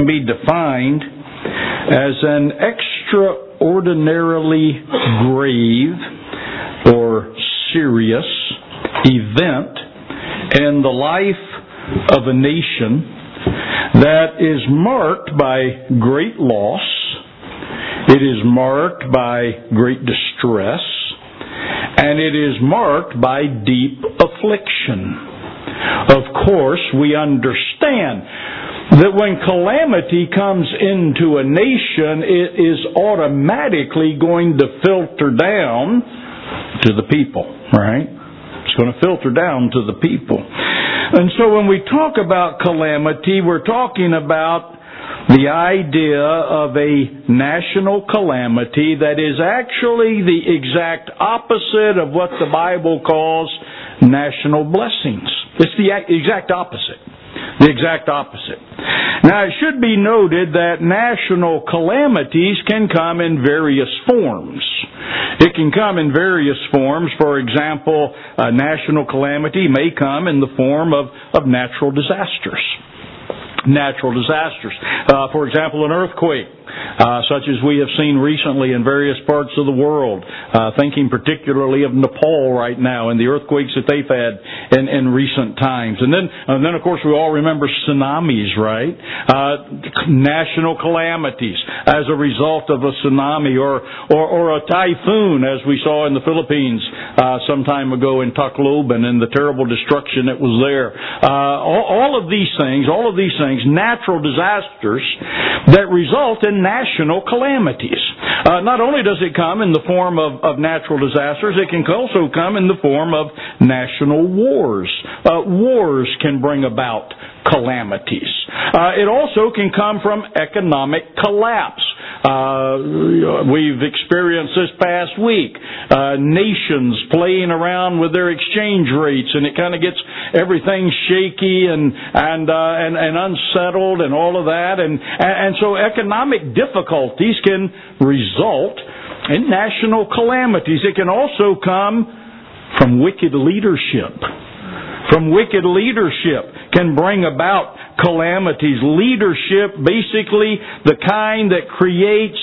be defined as an extraordinarily grave or serious event in the life of a nation that is marked by great loss, it is marked by great distress, and it is marked by deep affliction. Of course, we understand that when calamity comes into a nation, it is automatically going to filter down to the people, right? It's going to filter down to the people. And so when we talk about calamity, we're talking about the idea of a national calamity that is actually the exact opposite of what the Bible calls national blessings. It's the exact opposite. The exact opposite. Now, it should be noted that national calamities can come in various forms. It can come in various forms. For example, a national calamity may come in the form of natural disasters. Natural disasters. For example, an earthquake, such as we have seen recently in various parts of the world. Thinking particularly of Nepal right now and the earthquakes that they've had in recent times. And then of course we all remember tsunamis, right? National calamities as a result of a tsunami or a typhoon, as we saw in the Philippines some time ago in Tacloban and the terrible destruction that was there. All of these things, natural disasters that result in national calamities. Not only does it come in the form of natural disasters, it can also come in the form of national wars. Wars can bring about calamities. It also can come from economic collapse. We've experienced this past week nations playing around with their exchange rates, and it kind of gets everything shaky and unsettled and all of that, and so economic difficulties can result in national calamities. It can also come from wicked leadership. From wicked leadership can bring about calamities. Leadership, basically the kind that creates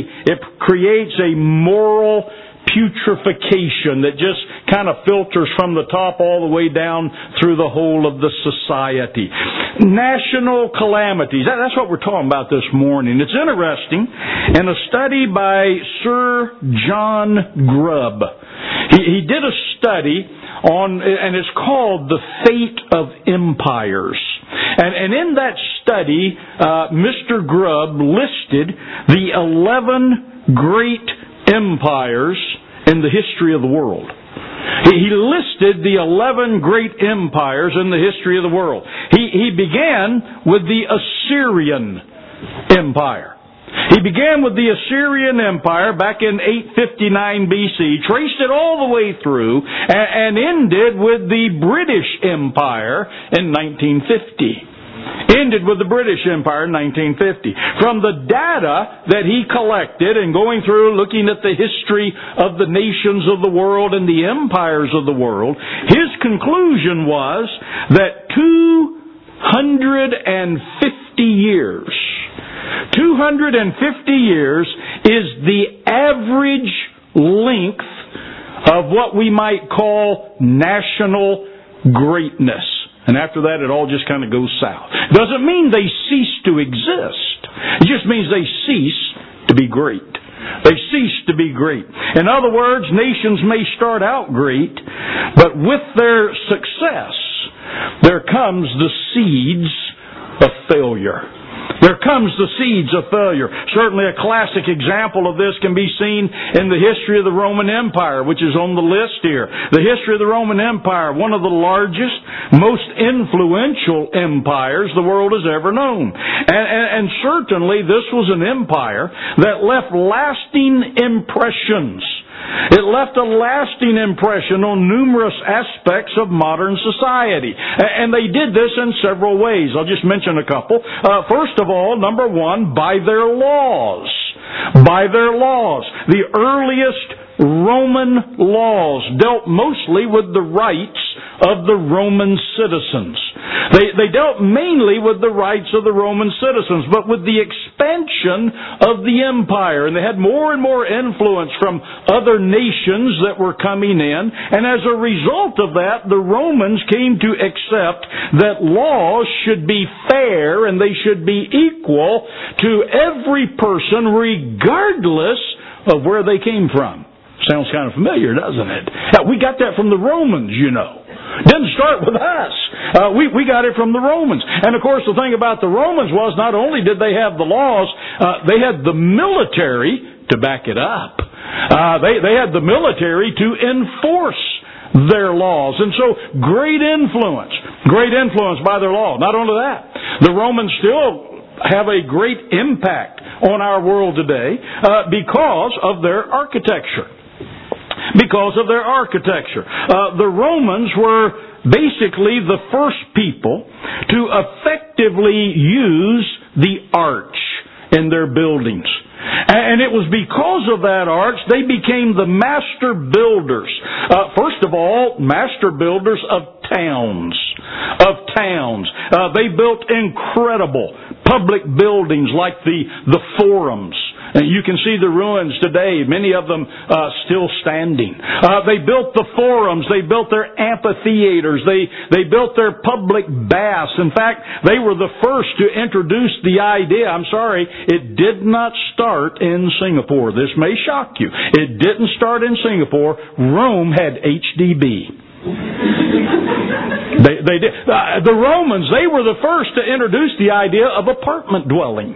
a moral putrefaction that just kind of filters from the top all the way down through the whole of the society. National calamities. That's what we're talking about this morning. It's interesting. In a study by Sir John Grubb, he did a study on, and it's called The Fate of Empires. And in that study, Mr. Grubb listed the 11 great empires in the history of the world. He listed the 11 great empires in the history of the world. He began with the Assyrian Empire. He began with the Assyrian Empire back in 859 BC, traced it all the way through, and ended with the British Empire in 1950. Ended with the British Empire in 1950. From the data that he collected and going through looking at the history of the nations of the world and the empires of the world, his conclusion was that 250 years is the average length of what we might call national greatness. And after that, it all just kind of goes south. Doesn't mean they cease to exist. It just means they cease to be great. They cease to be great. In other words, nations may start out great, but with their success, there comes the seeds of failure. There comes the seeds of failure. Certainly a classic example of this can be seen in the history of the Roman Empire, which is on the list here. The history of the Roman Empire, one of the largest, most influential empires the world has ever known. And certainly this was an empire that left lasting impressions. It left a lasting impression on numerous aspects of modern society. And they did this in several ways. I'll just mention a couple. First of all, number one, by their laws. By their laws. The earliest Roman laws dealt mostly with the rights of the Roman citizens. They dealt mainly with the rights of the Roman citizens, but with the expansion of the empire, and they had more and more influence from other nations that were coming in, and as a result of that, the Romans came to accept that laws should be fair and they should be equal to every person regardless of where they came from. Sounds kind of familiar, doesn't it? We got that from the Romans, you know. Didn't start with us. We got it from the Romans. And of course the thing about the Romans was not only did they have the laws, they had the military to back it up. They had the military to enforce their laws. And so great influence by their law. Not only that, the Romans still have a great impact on our world today because of their architecture. The Romans were basically the first people to effectively use the arch in their buildings. And it was because of that arch they became the master builders. First of all, master builders of towns. They built incredible public buildings like the forums. And you can see the ruins today, many of them still standing. They built the forums, they built their amphitheaters, they built their public baths. In fact, they were the first to introduce the idea. I'm sorry, it did not start in Singapore. This may shock you. It didn't start in Singapore. Rome had HDB. They did. The Romans, they were the first to introduce the idea of apartment dwelling.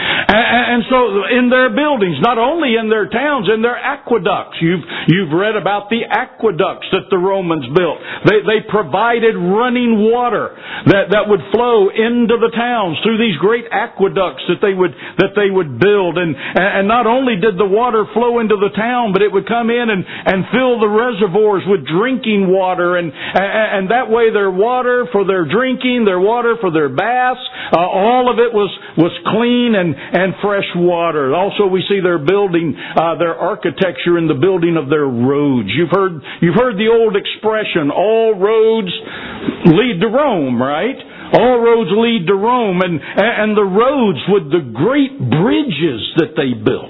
And so in their buildings, not only in their towns, in their aqueducts. You've read about the aqueducts that the Romans built. They provided running water that would flow into the towns through these great aqueducts that they would build. And not only did the water flow into the town, but it would come in and fill the reservoirs with drinking water. And that way their water for their drinking, their water for their baths, all of it was clean and fresh water. Also, we see their building, their architecture in the building of their roads. You've heard the old expression, all roads lead to Rome, right? All roads lead to Rome, and the roads with the great bridges that they built.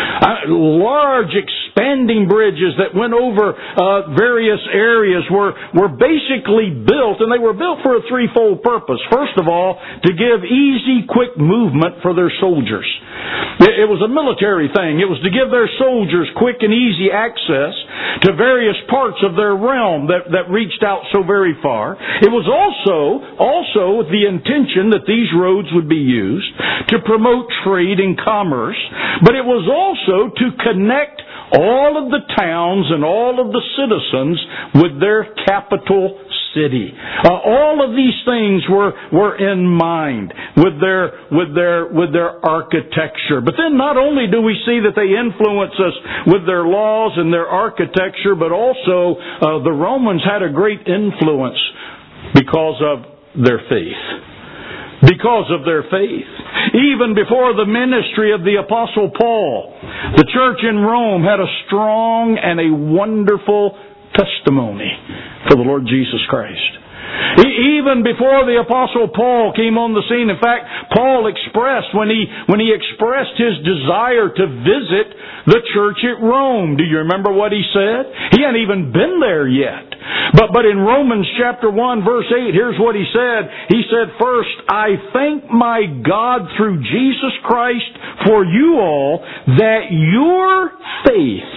Large expanding bridges that went over various areas were basically built, and they were built for a threefold purpose. First of all, to give easy, quick movement for their soldiers. It was a military thing. It was to give their soldiers quick and easy access to various parts of their realm that reached out so very far. It was also with the intention that these roads would be used to promote trade and commerce, but it was also to connect all of the towns and all of the citizens with their capital city. All of these things were in mind with their architecture. But then not only do we see that they influence us with their laws and their architecture, but also the Romans had a great influence because of their faith. Because of their faith. Even before the ministry of the Apostle Paul, the church in Rome had a strong and a wonderful testimony for the Lord Jesus Christ. Even before the Apostle Paul came on the scene, in fact, Paul expressed, when he expressed his desire to visit the church at Rome, do you remember what he said? He hadn't even been there yet. But in Romans chapter 1 verse 8, here's what he said. He said, "First, I thank my God through Jesus Christ for you all, that your faith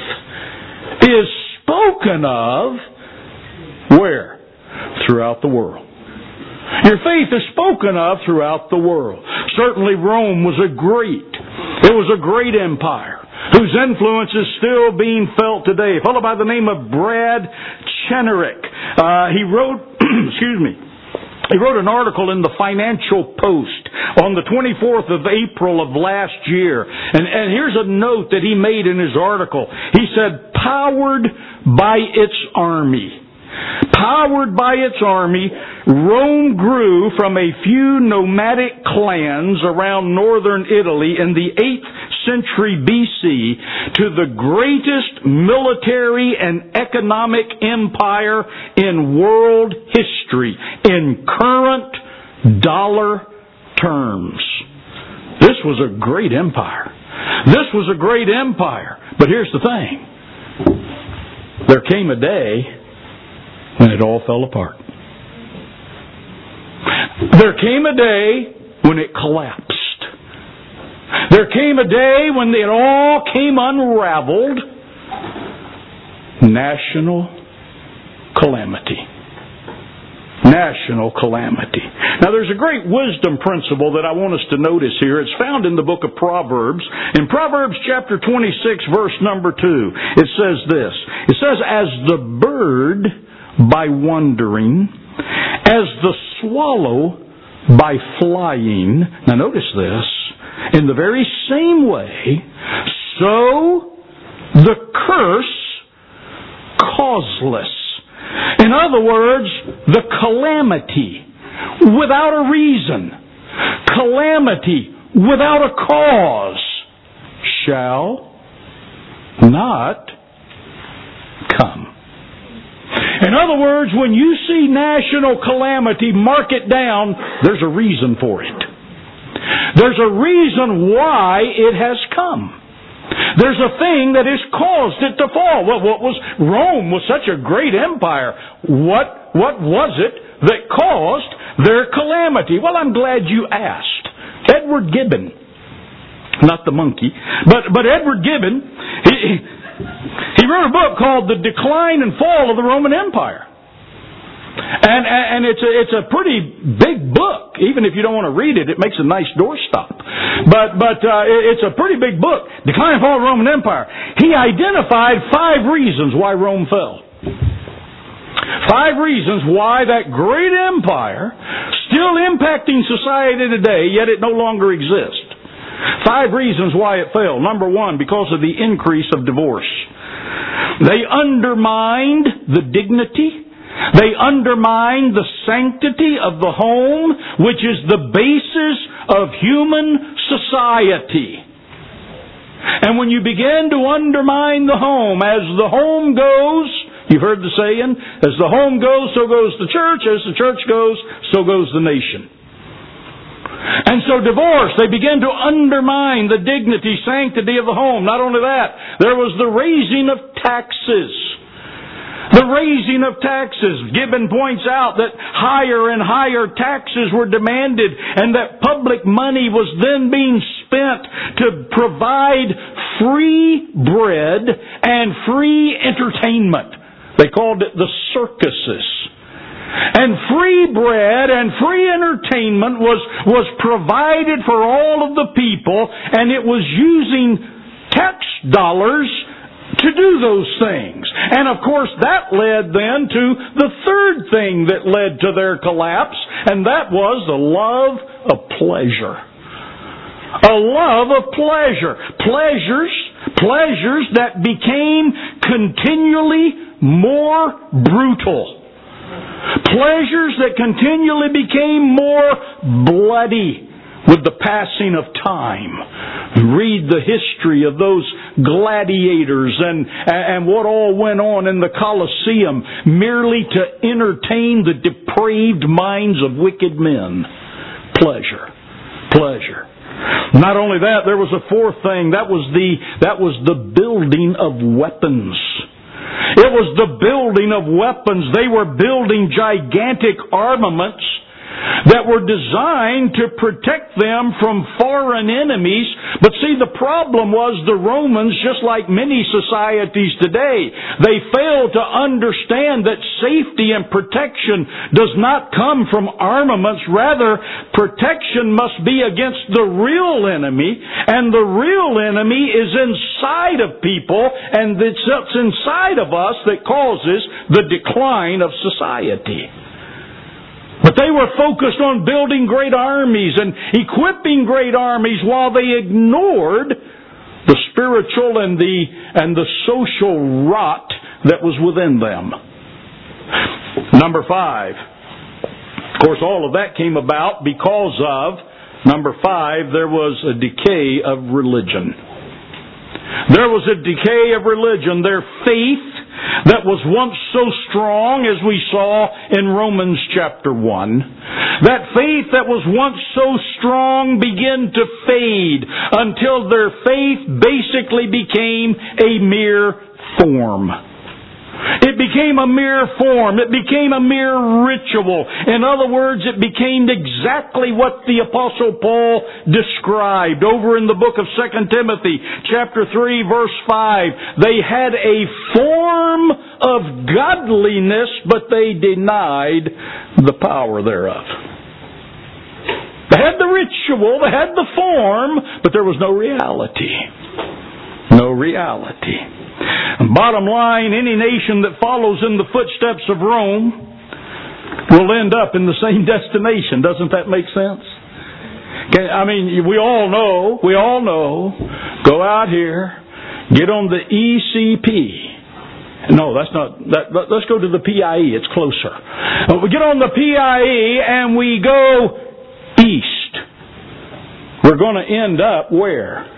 is spoken of," where? Throughout the world. Your faith is spoken of throughout the world. Certainly Rome was a great empire whose influence is still being felt today. A fellow by the name of Brad Chenerick. He wrote an article in the Financial Post on the 24th of April of last year. And here's a note that he made in his article. He said, "Powered by its army, Rome grew from a few nomadic clans around northern Italy in the 8th century BC to the greatest military and economic empire in world history in current dollar terms. This was a great empire. This was a great empire. But here's the thing. There came a day when it all fell apart. There came a day when it collapsed. There came a day when it all came unraveled. National calamity. National calamity. Now there's a great wisdom principle that I want us to notice here. It's found in the book of Proverbs. In Proverbs chapter 26 verse number 2, it says this. It says, as the bird by wandering, as the swallow by flying. Now notice this. In the very same way, so the curse causeless. In other words, the calamity without a reason, calamity without a cause, shall not come. In other words, when you see national calamity, mark it down, there's a reason for it. There's a reason why it has come. There's a thing that has caused it to fall. Well, Rome was such a great empire. What was it that caused their calamity? Well, I'm glad you asked. Edward Gibbon, not the monkey, but Edward Gibbon, he wrote a book called The Decline and Fall of the Roman Empire. And it's a pretty big book. Even if you don't want to read it, it makes a nice doorstop. But it's a pretty big book. Decline and Fall of the Roman Empire. He identified 5 reasons why Rome fell. 5 reasons why that great empire, still impacting society today, yet it no longer exists. 5 reasons why it fell. Number 1, because of the increase of divorce. They undermined the dignity. They undermined the sanctity of the home, which is the basis of human society. And when you begin to undermine the home, as the home goes, you've heard the saying, as the home goes, so goes the church. As the church goes, so goes the nation. And so divorce, they began to undermine the dignity, sanctity of the home. Not only that, there was the raising of taxes. The raising of taxes. Gibbon points out that higher and higher taxes were demanded and that public money was then being spent to provide free bread and free entertainment. They called it the circuses. And free bread and free entertainment was provided for all of the people, and it was using tax dollars to do those things. And of course that led then to the third thing that led to their collapse, and that was the love of pleasure. A love of pleasure. Pleasures that became continually more brutal. Pleasures that continually became more bloody with the passing of time. Read the history of those gladiators and what all went on in the Colosseum merely to entertain the depraved minds of wicked men. Pleasure. Not only that, there was a fourth thing. That was the building of weapons. It was the building of weapons. They were building gigantic armaments that were designed to protect them from foreign enemies. But see, the problem was the Romans, just like many societies today, they failed to understand that safety and protection does not come from armaments. Rather, protection must be against the real enemy, and the real enemy is inside of people, and it's inside of us that causes the decline of society. But they were focused on building great armies and equipping great armies while they ignored the spiritual and the social rot that was within them. Number 5. Of course, all of that came about because of, number 5, there was a decay of religion. There was a decay of religion. Their faith that was once so strong, as we saw in Romans chapter 1, that faith that was once so strong began to fade until their faith basically became a mere form. It became a mere form. It became a mere ritual. In other words, it became exactly what the Apostle Paul described over in the book of 2 Timothy, chapter 3, verse 5. They had a form of godliness, but they denied the power thereof. They had the ritual, they had the form, but there was no reality. No reality. Bottom line, any nation that follows in the footsteps of Rome will end up in the same destination. Doesn't that make sense? I mean, we all know, go out here, get on the ECP. No, that's not, let's go to the PIE, it's closer. We get on the PIE and we go east. We're going to end up where?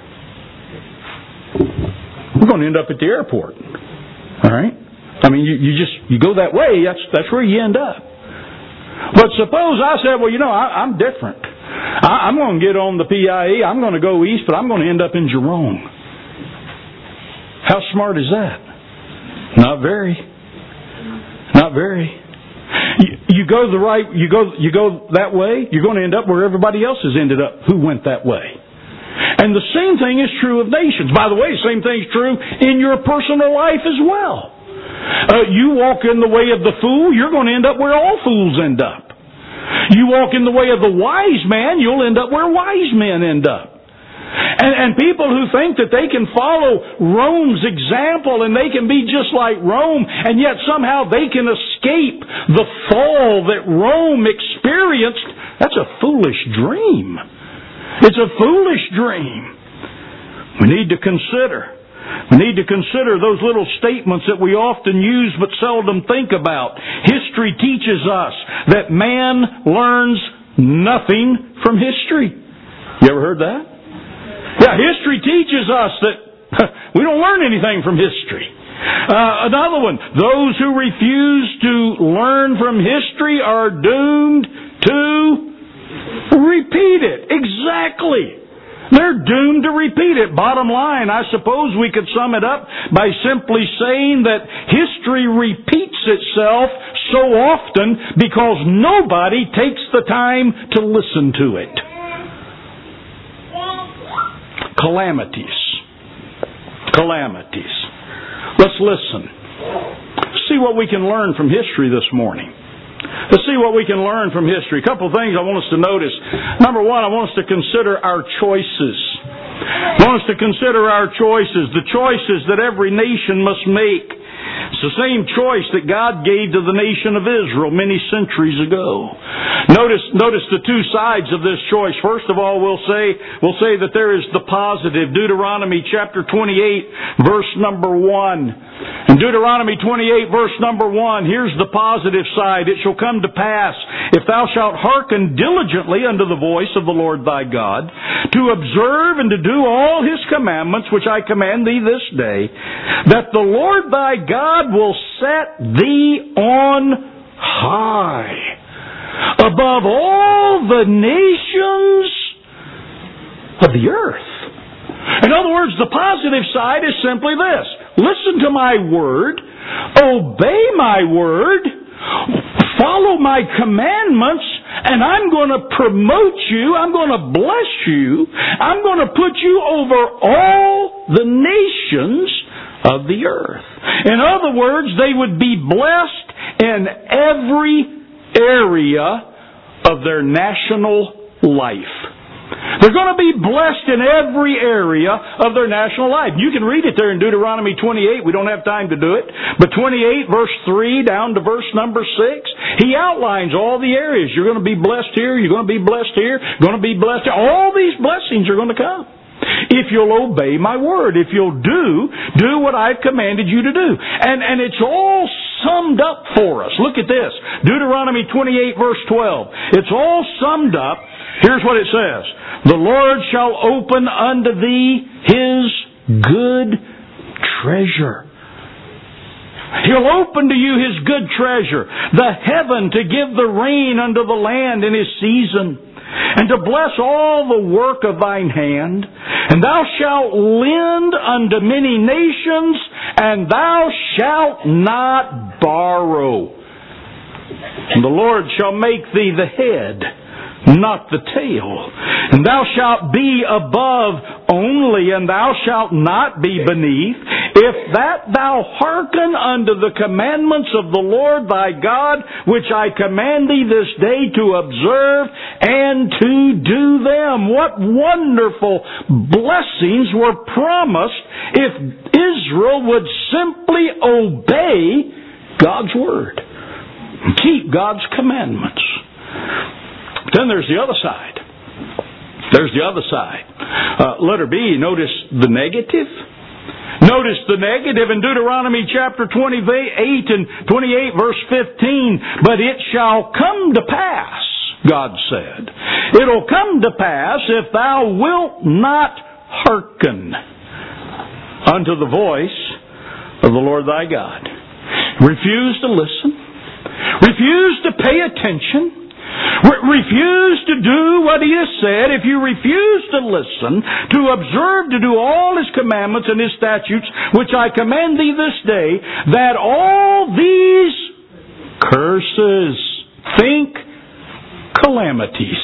We're going to end up at the airport. All right? I mean, you go that way, that's where you end up. But suppose I said, well, I'm different. I'm going to get on the PIE, I'm going to go east, but I'm going to end up in Jerome. How smart is that? Not very. Not very. You go that way, you're going to end up where everybody else has ended up who went that way. And the same thing is true of nations. By the way, the same thing is true in your personal life as well. You walk in the way of the fool, you're going to end up where all fools end up. You walk in the way of the wise man, you'll end up where wise men end up. And people who think that they can follow Rome's example and they can be just like Rome, and yet somehow they can escape the fall that Rome experienced, that's a foolish dream. It's a foolish dream. We need to consider those little statements that we often use but seldom think about. History teaches us that man learns nothing from history. You ever heard that? Yeah, history teaches us that we don't learn anything from history. Another one, those who refuse to learn from history are doomed to repeat it. Exactly. They're doomed to repeat it. Bottom line, I suppose we could sum it up by simply saying that history repeats itself so often because nobody takes the time to listen to it. Calamities. Let's listen. See what we can learn from history this morning. Let's see what we can learn from history. A couple of things I want us to notice. Number one, I want us to consider our choices. I want us to consider our choices, the choices that every nation must make. It's the same choice that God gave to the nation of Israel many centuries ago. Notice the two sides of this choice. First of all, we'll say that there is the positive. Deuteronomy chapter 28, verse number 1. In Deuteronomy 28, verse number 1, here's the positive side. It shall come to pass, if thou shalt hearken diligently unto the voice of the Lord thy God, to observe and to do all His commandments, which I command thee this day, that the Lord thy God will set thee on high above all the nations of the earth. In other words, the positive side is simply this. Listen to my word, obey my word, follow my commandments, and I'm going to promote you, I'm going to bless you, I'm going to put you over all the nations of the earth. In other words, they would be blessed in every area of their national life. They're going to be blessed in every area of their national life. You can read it there in Deuteronomy 28. We don't have time to do it. But 28, verse 3 down to verse number 6, He outlines all the areas. You're going to be blessed here. You're going to be blessed here. You're going to be blessed here. All these blessings are going to come if you'll obey my word. If you'll do what I've commanded you to do. And it's all summed up for us. Look at this. Deuteronomy 28, verse 12. It's all summed up. Here's what it says. The Lord shall open unto thee His good treasure. He'll open to you His good treasure, the heaven to give the rain unto the land in His season, and to bless all the work of thine hand. And thou shalt lend unto many nations, and thou shalt not borrow. And the Lord shall make thee the head, not the tail. And thou shalt be above only, and thou shalt not be beneath, if that thou hearken unto the commandments of the Lord thy God, which I command thee this day to observe and to do them. What wonderful blessings were promised if Israel would simply obey God's Word and keep God's commandments. Then there's the other side. There's the other side. Letter B, notice the negative. Notice the negative in Deuteronomy chapter 28 and 28 verse 15. But it shall come to pass, God said. It'll come to pass if thou wilt not hearken unto the voice of the Lord thy God. Refuse to listen. Refuse to pay attention. Refuse to do what He has said. If you refuse to listen, to observe, to do all His commandments and His statutes, which I command thee this day, that all these curses, think calamities,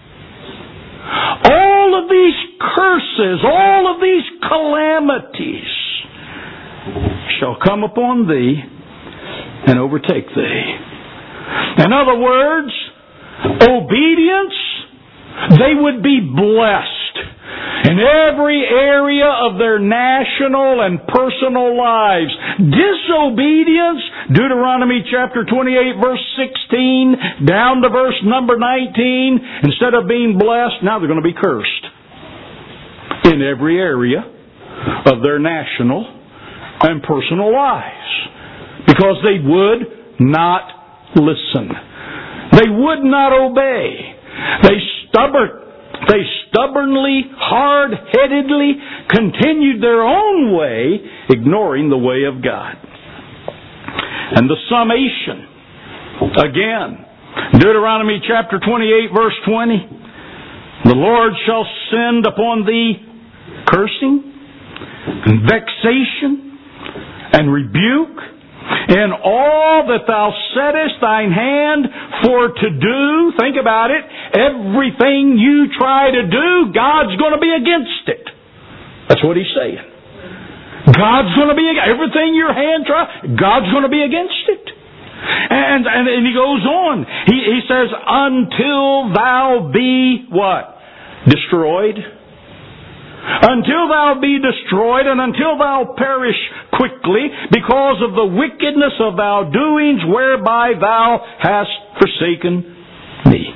all of these curses, all of these calamities shall come upon thee and overtake thee. In other words, obedience, they would be blessed in every area of their national and personal lives. Disobedience, Deuteronomy chapter 28 verse 16 down to verse number 19, instead of being blessed, now they're going to be cursed in every area of their national and personal lives, because they would not listen. They would not obey. They stubbornly, hard-headedly continued their own way, ignoring the way of God. And the summation, again, Deuteronomy chapter 28, verse 20, the Lord shall send upon thee cursing, and vexation, and rebuke, in all that thou settest thine hand for to do. Think about it. Everything you try to do, God's going to be against it. That's what He's saying. God's going to be against everything your hand tries. God's going to be against it. And He goes on. He says, until thou be what? Destroyed. Until thou be destroyed, and until thou perish quickly, because of the wickedness of thy doings, whereby thou hast forsaken me.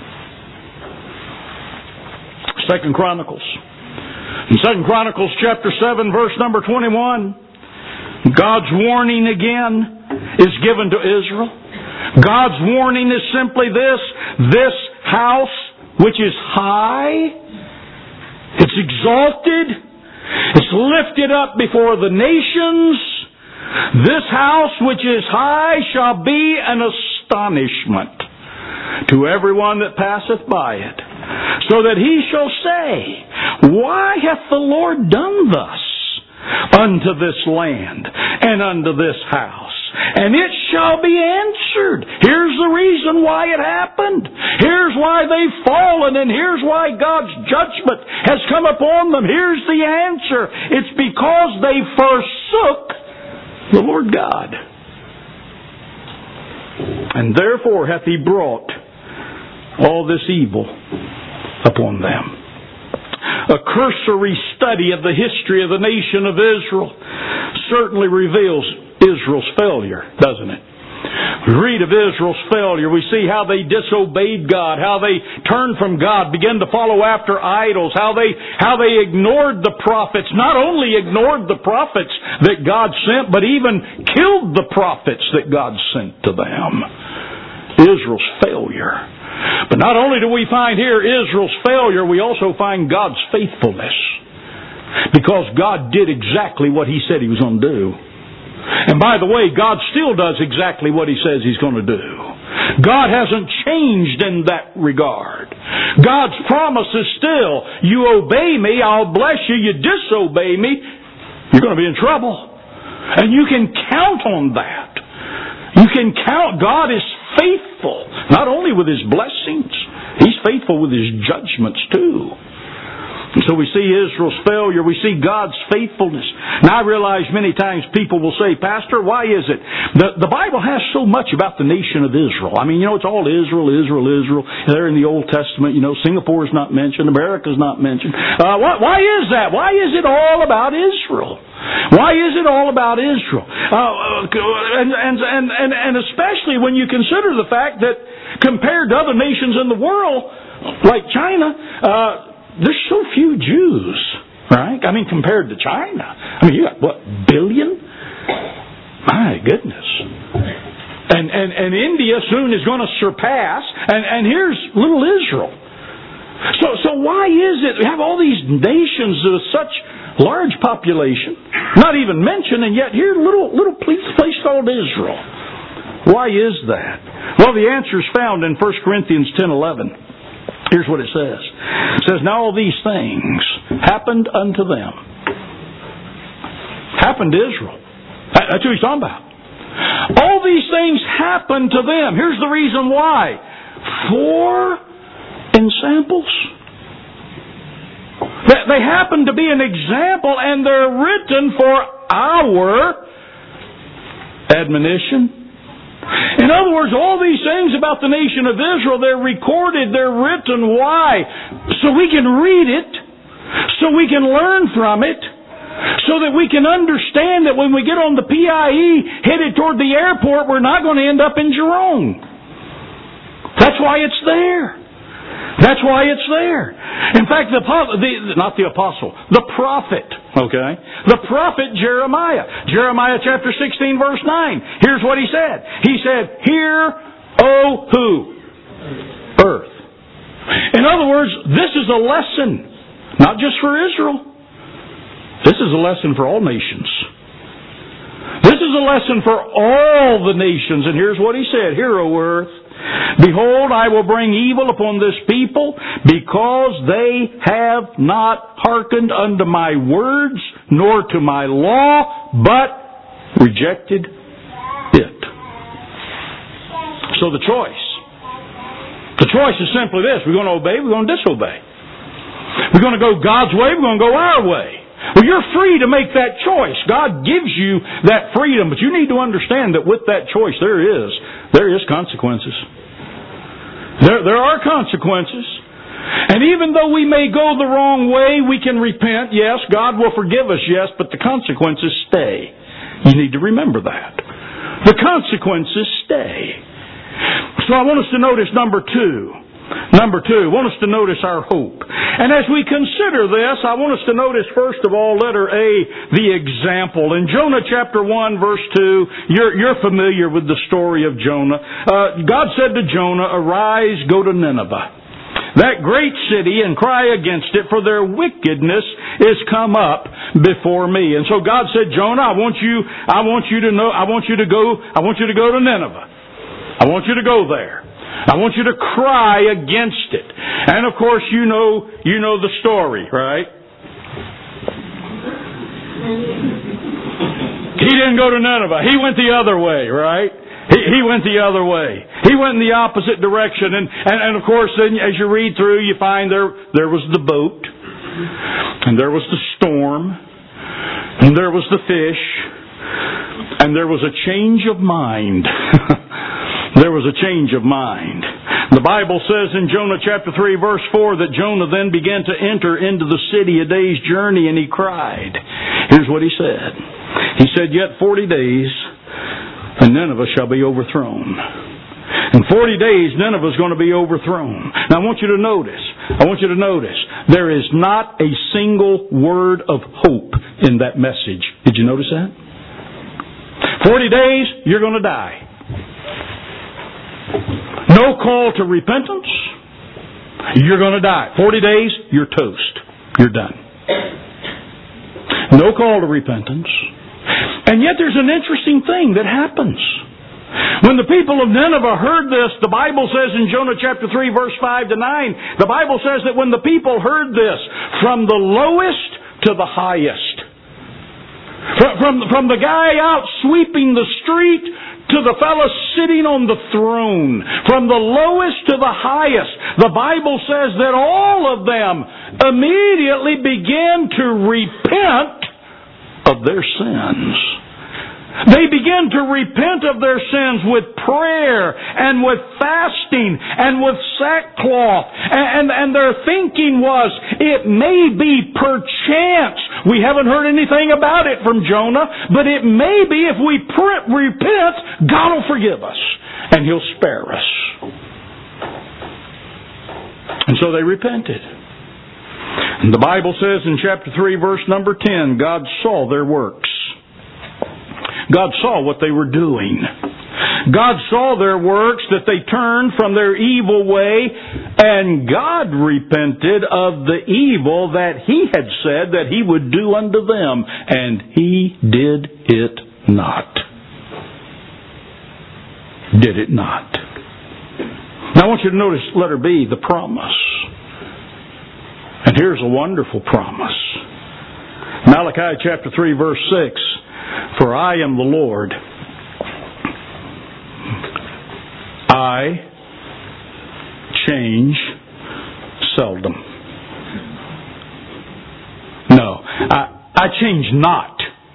2 Chronicles. In 2 Chronicles chapter 7, verse number 21, God's warning again is given to Israel. God's warning is simply this house, which is high, it's exalted, it's lifted up before the nations. This house which is high shall be an astonishment to everyone that passeth by it, so that he shall say, why hath the Lord done thus unto this land and unto this house? And it shall be answered. Here's the reason why it happened. Here's why they've fallen, and here's why God's judgment has come upon them. Here's the answer. It's because they forsook the Lord God. And therefore hath He brought all this evil upon them. A cursory study of the history of the nation of Israel certainly reveals Israel's failure, doesn't it? We read of Israel's failure. We see how they disobeyed God, how they turned from God, began to follow after idols, how they ignored the prophets. Not only ignored the prophets that God sent, but even killed the prophets that God sent to them. Israel's failure. But not only do we find here Israel's failure, we also find God's faithfulness. Because God did exactly what He said He was going to do. And by the way, God still does exactly what He says He's going to do. God hasn't changed in that regard. God's promise is still, you obey me, I'll bless you. You disobey me, you're going to be in trouble. And you can count on that. You can count. God is faithful, not only with His blessings, He's faithful with His judgments too. And so we see Israel's failure. We see God's faithfulness. Now I realize many times people will say, Pastor, why is it? The Bible has so much about the nation of Israel. I mean, it's all Israel, Israel, Israel. There in the Old Testament, Singapore is not mentioned. America is not mentioned. Why is that? Why is it all about Israel? Why is it all about Israel? And especially when you consider the fact that compared to other nations in the world, like China, there's so few Jews, right? I mean, compared to China. I mean, you got, billion? My goodness. And India soon is going to surpass, and here's little Israel. So why is it we have all these nations with such large population, not even mentioned, and yet here little place called Israel? Why is that? Well, the answer is found in 1 Corinthians 10:11. Here's what it says. It says, now all these things happened unto them. Happened to Israel. That's who he's talking about. All these things happened to them. Here's the reason why. For ensamples. They happen to be an example, and they're written for our admonition. In other words, all these things about the nation of Israel, they're recorded, they're written. Why? So we can read it, so we can learn from it, so that we can understand that when we get on the PIE headed toward the airport, we're not going to end up in Jerome. That's why it's there. That's why it's there. In fact, the prophet, okay? The prophet Jeremiah. Jeremiah chapter 16, verse 9. Here's what he said. He said, hear, O who? Earth. In other words, this is a lesson, not just for Israel. This is a lesson for all nations. This is a lesson for all the nations. And here's what he said. Hear, O earth. Behold, I will bring evil upon this people, because they have not hearkened unto my words, nor to my law, but rejected it. So the choice is simply this. We're going to obey, we're going to disobey. We're going to go God's way, we're going to go our way. Well, you're free to make that choice. God gives you that freedom, but you need to understand that with that choice there is consequences. There are consequences. And even though we may go the wrong way, we can repent. Yes, God will forgive us, yes, but the consequences stay. You need to remember that. The consequences stay. So I want us to notice number two. Number two, I want us to notice our hope. And as we consider this, I want us to notice, first of all, letter A, the example. In Jonah chapter 1, verse 2, you're familiar with the story of Jonah. God said to Jonah, arise, go to Nineveh, that great city, and cry against it, for their wickedness is come up before me. And so God said, Jonah, I want you to go to Nineveh. I want you to go there. I want you to cry against it. And of course, you know the story, right? He didn't go to Nineveh. He went the other way, right? He went the other way. He went in the opposite direction. And of course, then as you read through, you find there was the boat, and there was the storm, and there was the fish, and there was a change of mind. There was a change of mind. The Bible says in Jonah chapter 3 verse 4 that Jonah then began to enter into the city a day's journey, and he cried. Here's what he said. He said, yet 40 days and Nineveh shall be overthrown. In 40 days Nineveh is going to be overthrown. Now I want you to notice, there is not a single word of hope in that message. Did you notice that? 40 days, you're going to die. No call to repentance. You're going to die. 40 days, you're toast. You're done. No call to repentance. And yet there's an interesting thing that happens. When the people of Nineveh heard this, the Bible says in Jonah chapter 3, verse 5 to 9, the Bible says that when the people heard this, from the lowest to the highest, from the guy out sweeping the street to the fellow sitting on the throne, from the lowest to the highest, the Bible says that all of them immediately began to repent of their sins. They begin to repent of their sins with prayer and with fasting and with sackcloth. And their thinking was, it may be perchance. We haven't heard anything about it from Jonah, but it may be if we repent, God will forgive us and He'll spare us. And so they repented. And the Bible says in chapter 3, verse number 10, God saw their works. God saw what they were doing. God saw their works, that they turned from their evil way, and God repented of the evil that He had said that He would do unto them, and He did it not. Did it not. Now I want you to notice letter B, the promise. And here's a wonderful promise. Malachi chapter 3, verse 6. For I am the Lord. I change seldom. No, I change not.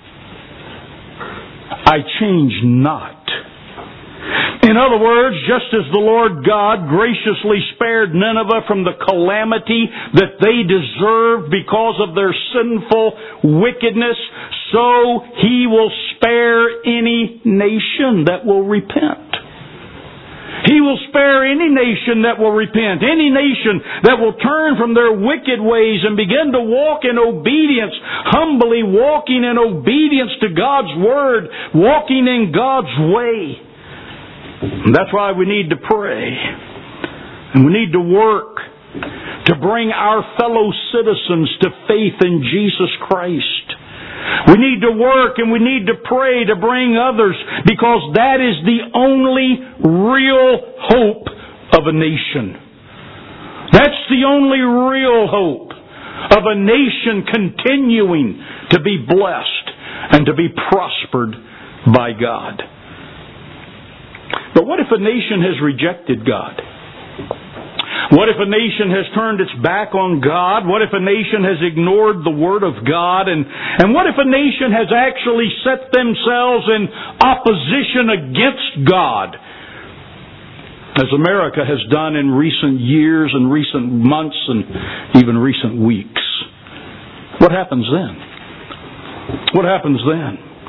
I change not. In other words, just as the Lord God graciously spared Nineveh from the calamity that they deserved because of their sinful wickedness, so He will spare any nation that will repent. He will spare any nation that will repent, any nation that will turn from their wicked ways and begin to walk in obedience, humbly walking in obedience to God's Word, walking in God's way. And that's why we need to pray. And we need to work to bring our fellow citizens to faith in Jesus Christ. We need to work and we need to pray to bring others, because that is the only real hope of a nation. That's the only real hope of a nation continuing to be blessed and to be prospered by God. But what if a nation has rejected God? What if a nation has turned its back on God? What if a nation has ignored the Word of God? And what if a nation has actually set themselves in opposition against God? As America has done in recent years and recent months and even recent weeks. What happens then? What happens then?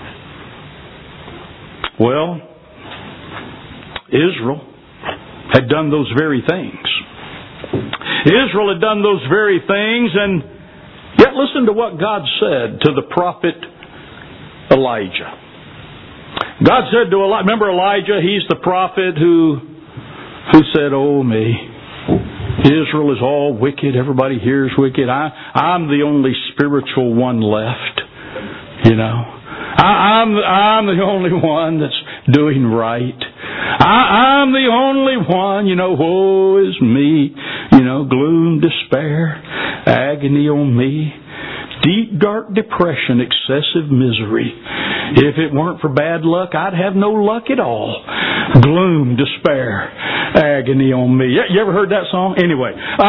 Well, Israel had done those very things. Israel had done those very things, and yet listen to what God said to the prophet Elijah. God said to Elijah, remember Elijah, he's the prophet who said, "Oh me, Israel is all wicked, everybody here is wicked. I'm the only spiritual one left, you know. I'm the only one that's doing right. I'm the only one, woe is me, gloom, despair, agony on me, deep, dark depression, excessive misery. If it weren't for bad luck, I'd have no luck at all. Gloom, despair, agony on me." You ever heard that song? Anyway,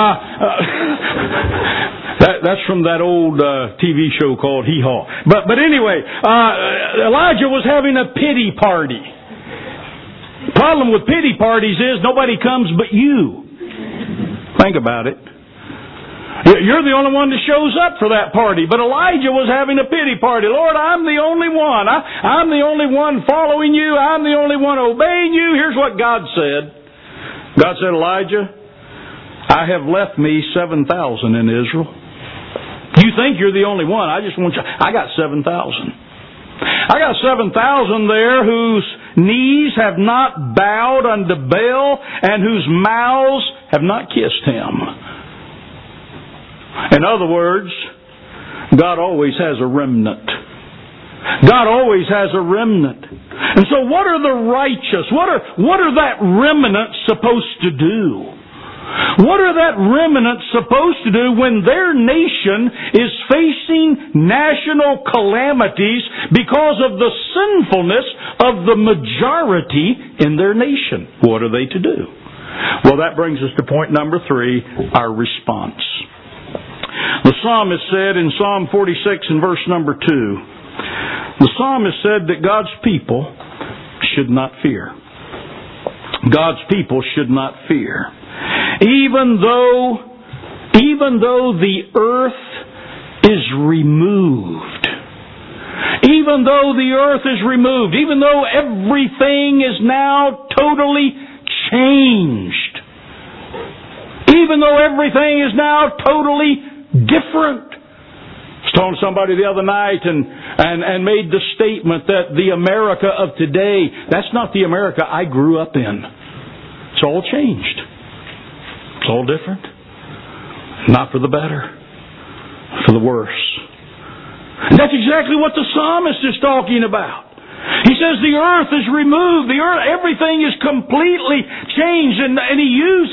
that's from that old TV show called Hee Haw. But anyway, Elijah was having a pity party. The problem with pity parties is nobody comes but you. Think about it. You're the only one that shows up for that party. But Elijah was having a pity party. "Lord, I'm the only one. I'm the only one following you. I'm the only one obeying you." Here's what God said. God said, "Elijah, I have left me 7,000 in Israel. You think you're the only one. I got 7,000. I got 7,000 there whose knees have not bowed unto Baal and whose mouths have not kissed him." In other words, God always has a remnant. God always has a remnant. And so what are the righteous? What are that remnant supposed to do? What are that remnant supposed to do when their nation is facing national calamities because of the sinfulness of the majority in their nation? What are they to do? Well, that brings us to point number 3, our response. The psalmist said in Psalm 46 and verse number 2, the psalmist said that God's people should not fear. God's people should not fear. Even though the earth is removed, even though the earth is removed, even though everything is now totally changed, even though everything is now totally different. I was talking to somebody the other night and made the statement that the America of today, that's not the America I grew up in. It's all changed. It's all different. Not for the better, for the worse. And that's exactly what the psalmist is talking about. He says the earth is removed. The earth, everything is completely changed, and he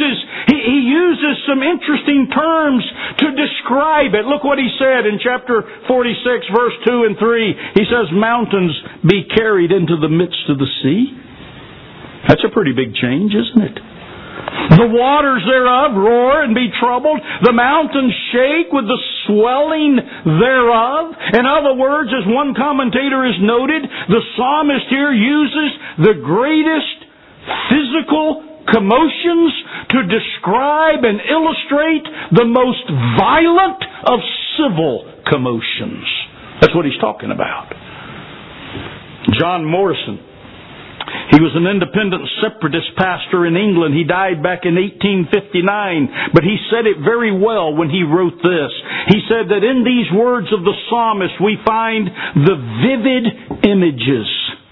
uses some interesting terms to describe it. Look what he said in chapter 46, verse 2 and 3. He says, "Mountains be carried into the midst of the sea." That's a pretty big change, isn't it? "The waters thereof roar and be troubled. The mountains shake with the swelling thereof." In other words, as one commentator has noted, the psalmist here uses the greatest physical commotions to describe and illustrate the most violent of civil commotions. That's what he's talking about. John Morrison, he was an independent separatist pastor in England. He died back in 1859, but he said it very well when he wrote this. He said that in these words of the psalmist we find the vivid images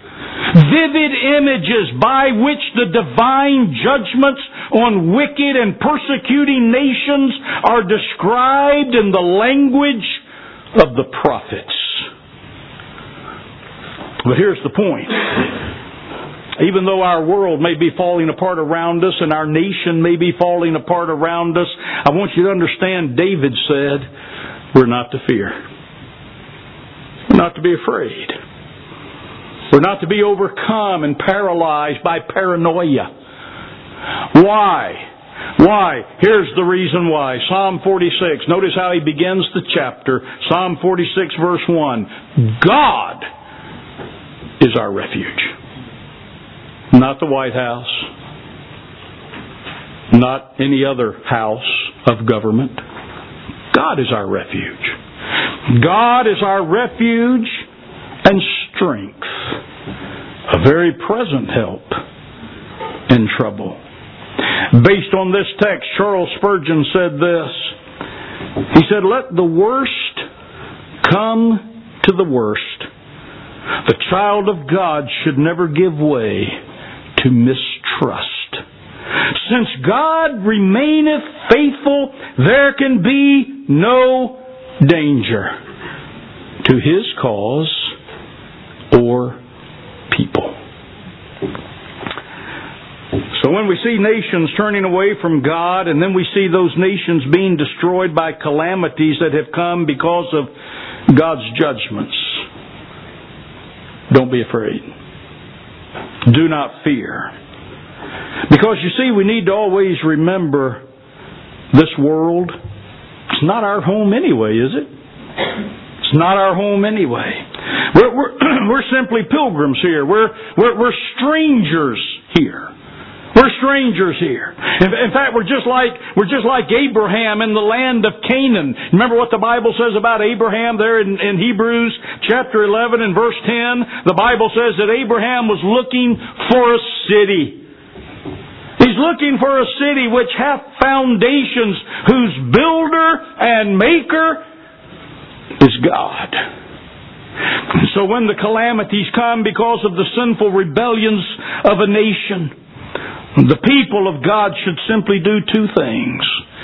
by which the divine judgments on wicked and persecuting nations are described in the language of the prophets. But here's the point. Even though our world may be falling apart around us and our nation may be falling apart around us, I want you to understand David said, we're not to fear. We're not to be afraid. We're not to be overcome and paralyzed by paranoia. Why? Here's the reason why. Psalm 46. Notice how he begins the chapter. Psalm 46 verse 1. God is our refuge. Not the White House. Not any other house of government. God is our refuge. God is our refuge and strength. A very present help in trouble. Based on this text, Charles Spurgeon said this. He said, "Let the worst come to the worst. The child of God should never give way to mistrust. Since God remaineth faithful, there can be no danger to His cause or people." So when we see nations turning away from God, and then we see those nations being destroyed by calamities that have come because of God's judgments, don't be afraid. Do not fear. Because you see, we need to always remember this world, it's not our home anyway, is it? It's not our home anyway. We're simply pilgrims here. We're strangers here. We're strangers here. In fact, we're just like Abraham in the land of Canaan. Remember what the Bible says about Abraham there in Hebrews chapter 11 and verse 10? The Bible says that Abraham was looking for a city. He's looking for a city which hath foundations, whose builder and maker is God. So when the calamities come because of the sinful rebellions of a nation, the people of God should simply do two things.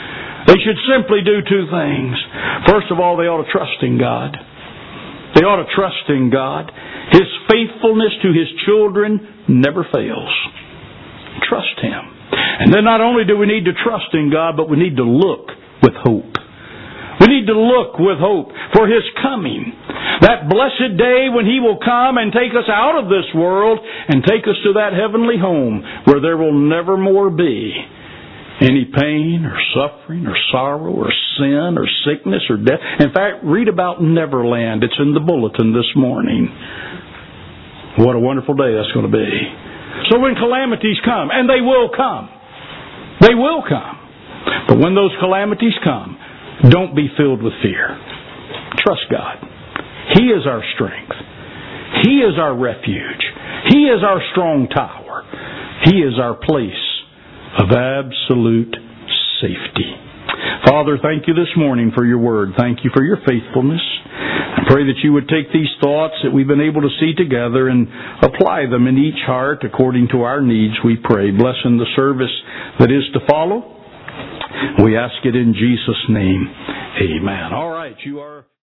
They should simply do two things. First of all, they ought to trust in God. They ought to trust in God. His faithfulness to His children never fails. Trust Him. And then not only do we need to trust in God, but we need to look with hope. We need to look with hope for His coming. That blessed day when He will come and take us out of this world and take us to that heavenly home where there will never more be any pain or suffering or sorrow or sin or sickness or death. In fact, read about Neverland. It's in the bulletin this morning. What a wonderful day that's going to be. So when calamities come, and they will come. They will come. But when those calamities come, don't be filled with fear. Trust God. He is our strength. He is our refuge. He is our strong tower. He is our place of absolute safety. Father, thank you this morning for your word. Thank you for your faithfulness. I pray that you would take these thoughts that we've been able to see together and apply them in each heart according to our needs, we pray. Bless in the service that is to follow. We ask it in Jesus' name. Amen. All right, you are...